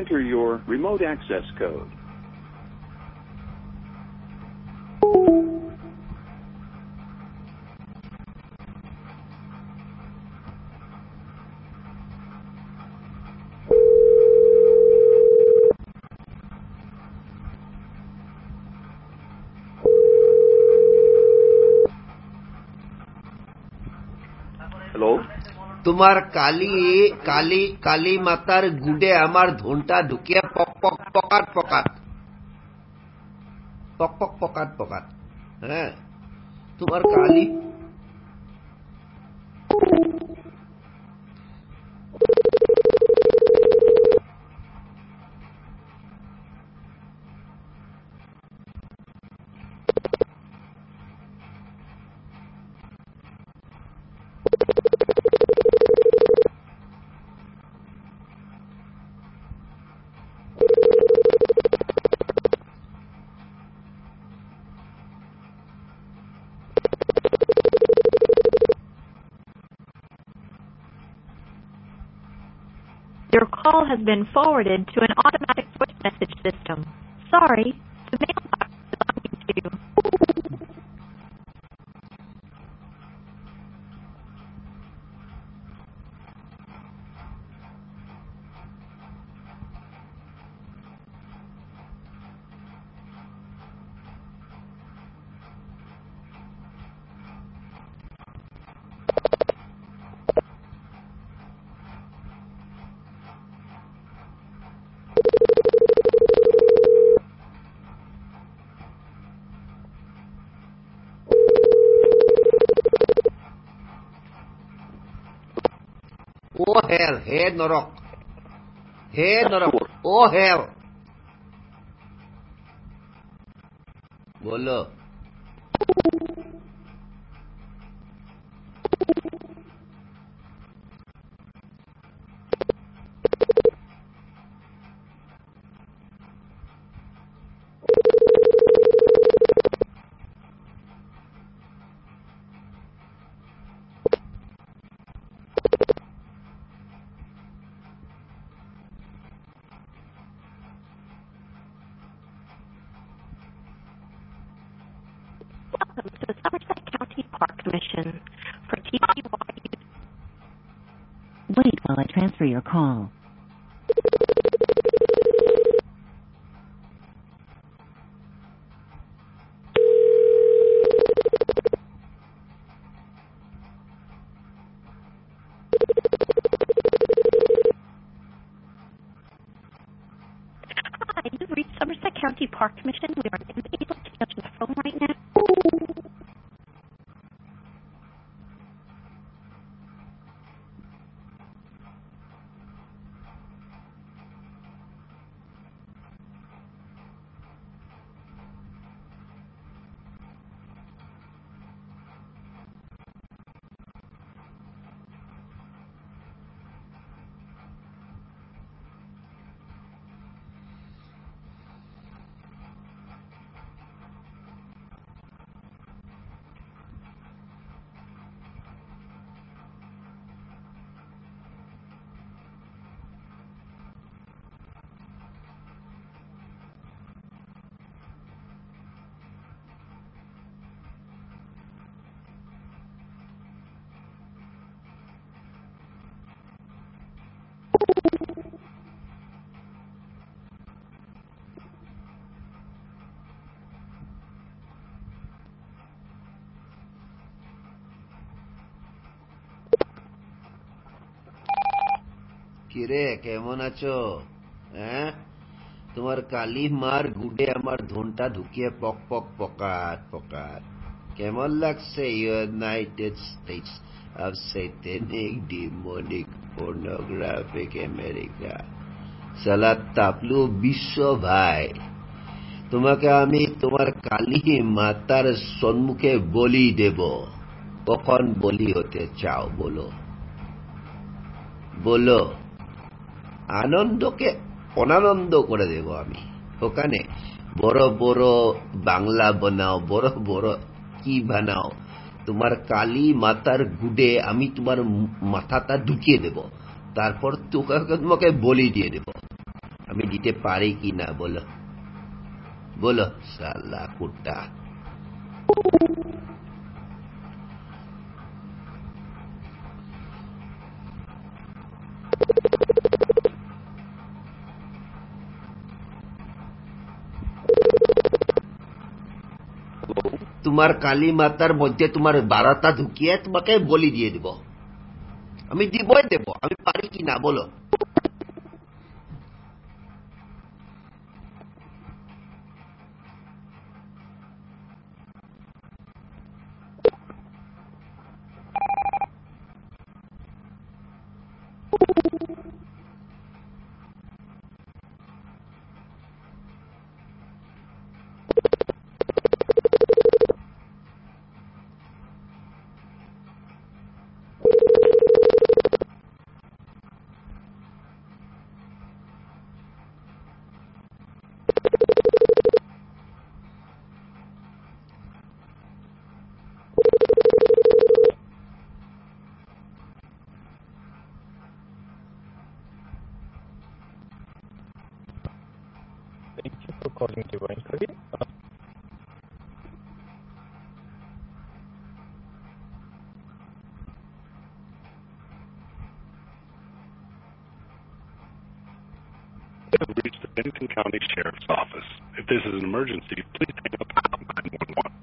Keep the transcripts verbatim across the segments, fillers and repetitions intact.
enter your remote access code. Hello? তোমার কালি কালি কালী মাতার গুডে আমার ধনটা ঢুকিয়ে পক পক পকাট পকাট পক পক পকাট পকাট হ্যাঁ তোমার কালি Your call has been forwarded to an automatic voice message system. Sorry, the mailbox belonging to ও হেল হে নরক হে নরক ও হেল বলো Welcome to the Somerset County Park Commission. For T P Y U. Wait while I transfer your call. Hi, you've reached Somerset County Park Commission. We are unable to answer the phone right now. কিরে কেমন আছো হ্যাঁ তোমার কালী মার গুডে আমার ধনটা ঢুকিয়ে পক পক পকাট পকাট কেমন লাগছে United States of satanic demonic pornographic America সালা তাপলু বিশ্ব ভাই তোমাকে আমি তোমার কালী মাতার সম্মুখে বলি দেব কখন বলি হতে চাও বলো বলো আনন্দকে অনানন্দ করে দেব আমি ওখানে বড় বড় বাংলা বানাও বড় বড় কি বানাও তোমার কালী মাতার গুডে আমি তোমার মাথাটা ঢুকিয়ে দেব তারপর তোমাকে বলি দিয়ে দেব আমি দিতে পারি কি না বলো বলো শালা কুত্তা তোমার কালী মাতার মধ্যে তোমার বারাতা ঢুকিয়ে তোমাকে বলি দিয়ে দিব আমি দিবই দেব আমি পারি কি না বলো Thank you for calling Divine Curry. You have reached the Benton County Sheriff's Office. If this is an emergency, please hang up and call nine one one.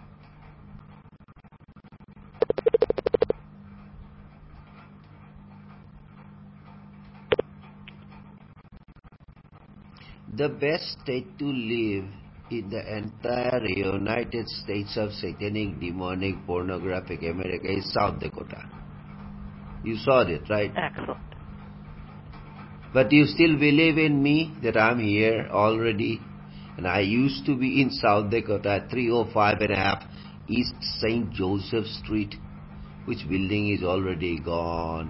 The best state to live in the entire United States of satanic, demonic, pornographic America is South Dakota. You saw it, right? Excellent. But you still believe in me that I'm here already, and I used to be in South Dakota at three oh five and a half East Saint Joseph Street, which building is already gone.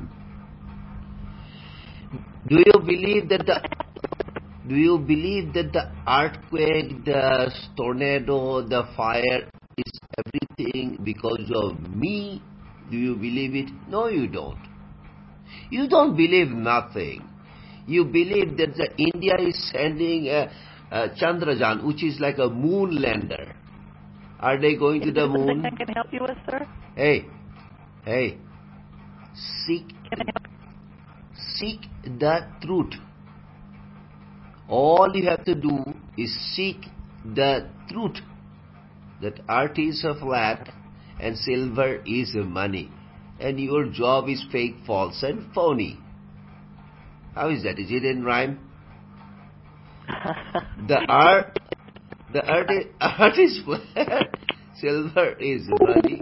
Do you believe that the Do you believe that the earthquake, the tornado, the fire is everything because of me? Do you believe it? No, you don't. You don't believe nothing. You believe that the India is sending a, a Chandrayaan, which is like a moon lander. Are they going to the moon? Something I can help you with, sir? Hey, hey, seek, Can I help? seek the truth. All you have to do is seek the truth that earth is a flat and silver is a money, and your job is fake, false, and phony. How is that? Is it in rhyme? The earth, the earth is, earth is flat, silver is money.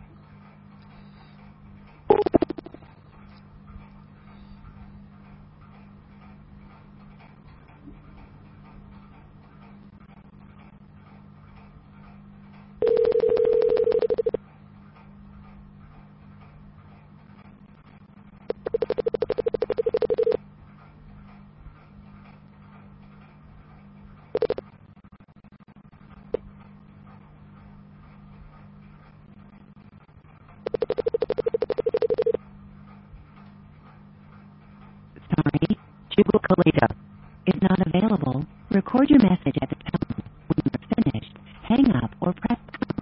Sorry, Jubal Kalita is not available. Record your message at the tone. When you're finished, hang up or press pound.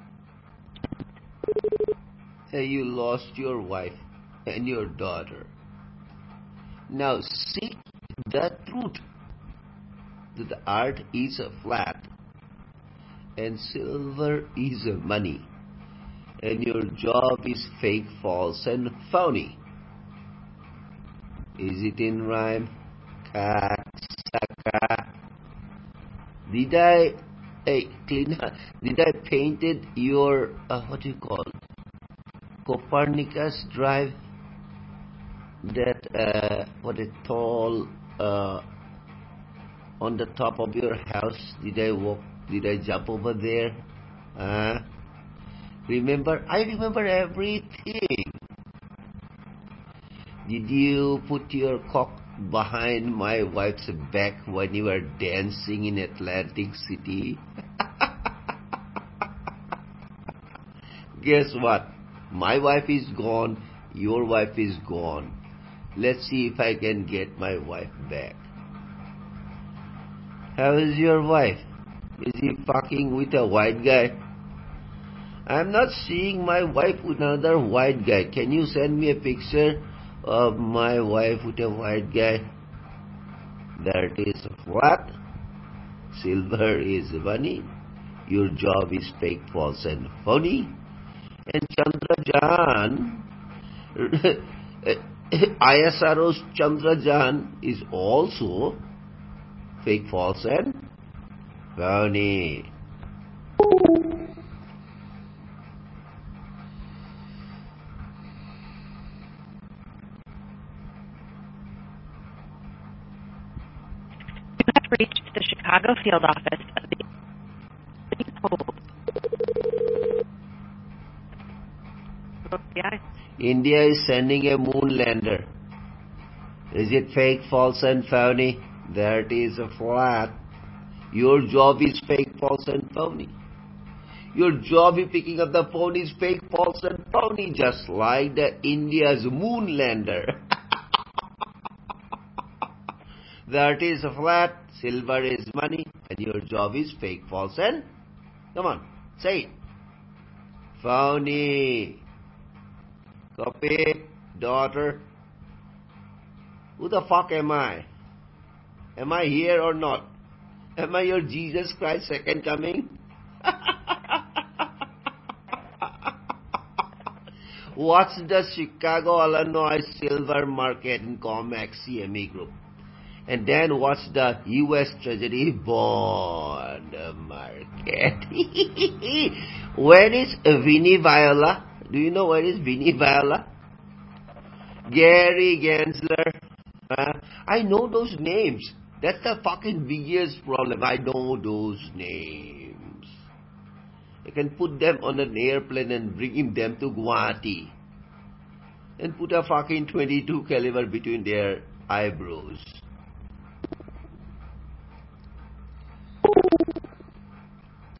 Hey, you lost your wife and your daughter. Now seek the truth that the earth is a flat and silver is a money, and your job is fake, false, and phony. Is it in rhyme? Kaksaka. Did I hey, clean? Did I painted your uh, what do you call Copernicus drive? That uh, what a tall uh, on the top of your house. Did I walk? Did I jump over there? Uh, remember? I remember everything. Did you put your cock behind my wife's back when you were dancing in Atlantic City? Guess what? My wife is gone. Your wife is gone. Let's see if I can get my wife back. How is your wife? Is he fucking with a white guy? I'm not seeing my wife with another white guy. Can you send me a picture of my wife with a white guy? That is flat. Silver is money. Your job is fake, false, and phony. And Chandrajan, I S R O's Chandrajan is also fake, false, and phony. You have reached the Chicago field office of the Please hold. India is sending a moon lander. Is it fake, false, and phony? That is a flat. Your job is fake, false, and phony. Your job is picking up the phone is fake, false, and phony, just like the India's moon lander. That is a flat. Silver is money, and your job is fake, false, and come on, say it. Phony. Copy, daughter. Who the fuck am I? Am I here or not? Am I your Jesus Christ second coming? What's the Chicago, Illinois silver market in COMEX C M E Group? And then what's the U S Treasury bond market? Where is Vinnie Viola? Do you know where is Vinnie Viola? Gary Gensler. Uh, I know those names. That's the fucking biggest problem. I know those names. I can put them on an airplane and bring them to Guwahati. And put a fucking twenty-two caliber between their eyebrows.